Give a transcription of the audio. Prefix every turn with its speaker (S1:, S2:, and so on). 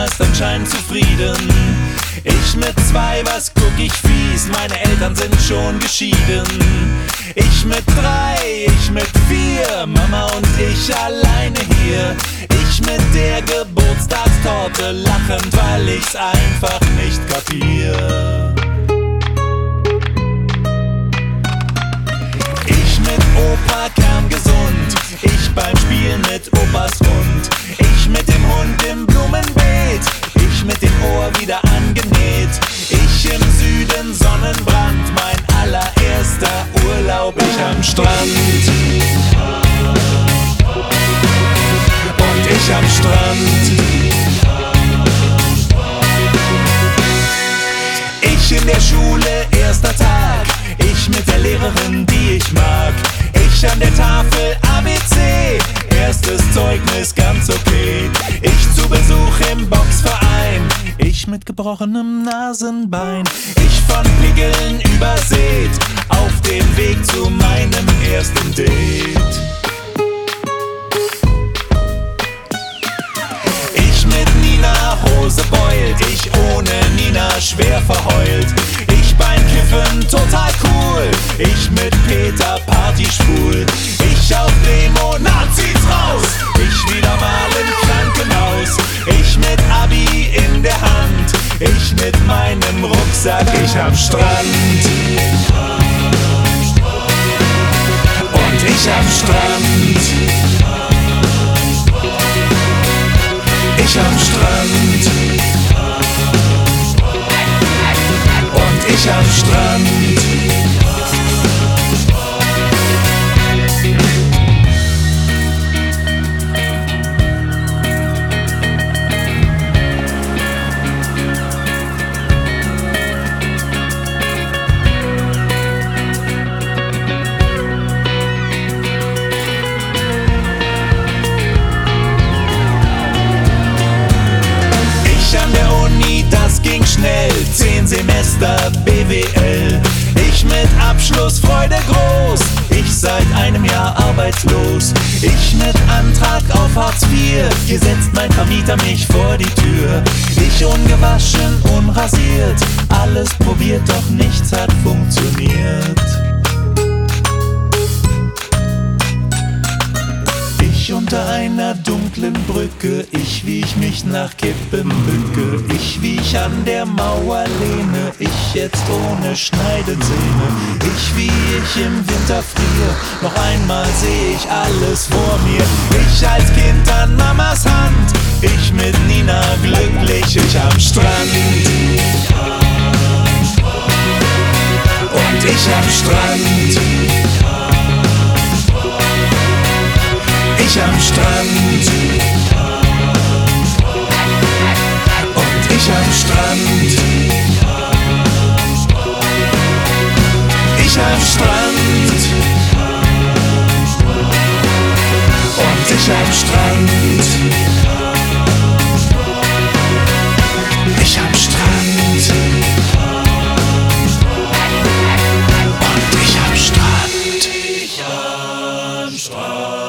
S1: ist anscheinend zufrieden. Ich mit 2, was guck ich fies, meine Eltern sind schon geschieden. Ich mit 3, ich mit 4, Mama und ich alleine hier. Ich mit der Geburtstagstorte lachend, weil ich's einfach nicht kapier. Ich mit Opa kerngesund, ich beim Spielen mit Opas Hund. Ich mit dem Hund im Blumenbeet, ich mit dem Ohr wieder angenäht. Ich im Süden Sonnenbrand, mein allererster Urlaub, ich am Strand. Und ich am Strand. Ich in der Schule, erster Tag, ich mit der Lehrerin, die ich mag. Ich an der Tafel ABC, erstes Zeugnis ganz okay. Ich zu Besuch im Boxverein, ich mit gebrochenem Nasenbein. Ich von Pickeln übersät, auf dem Weg zu meinem ersten Date. Ich mit Nina Hose beult, ich ohne Nina schwer verheult. Ich beim Kiffen total cool, ich mit Peter Partyschwul. Ich auf Demo, Nazis raus, ich wieder mal im Krankenhaus. Ich mit Abi in der Hand, ich mit meinem Rucksack, ich am Strand. Und ich am Strand. Ich am Strand. Und ich am Strand. Das ging schnell, 10 Semester BWL. Ich mit Abschluss, Freude groß, ich seit einem Jahr arbeitslos. Ich mit Antrag auf Hartz IV, hier setzt mein Vermieter mich vor die Tür. Ich ungewaschen, unrasiert, alles probiert, doch nichts hat funktioniert. Ich unter einer dunklen Brücke, ich wie ich mich nach Kippen bücke. Ich wie ich an der Mauer lehne, ich jetzt ohne Schneidezähne. Ich wie ich im Winter friere, noch einmal seh ich alles vor mir. Ich als Kind an Mamas Hand, ich mit Nina glücklich, ich am Strand. Und ich am Strand. Ich am Strand. Und ich am Strand. Ich am Strand. Und ich am Strand. Ich am Strand. Und ich am Strand. Ich am Strand.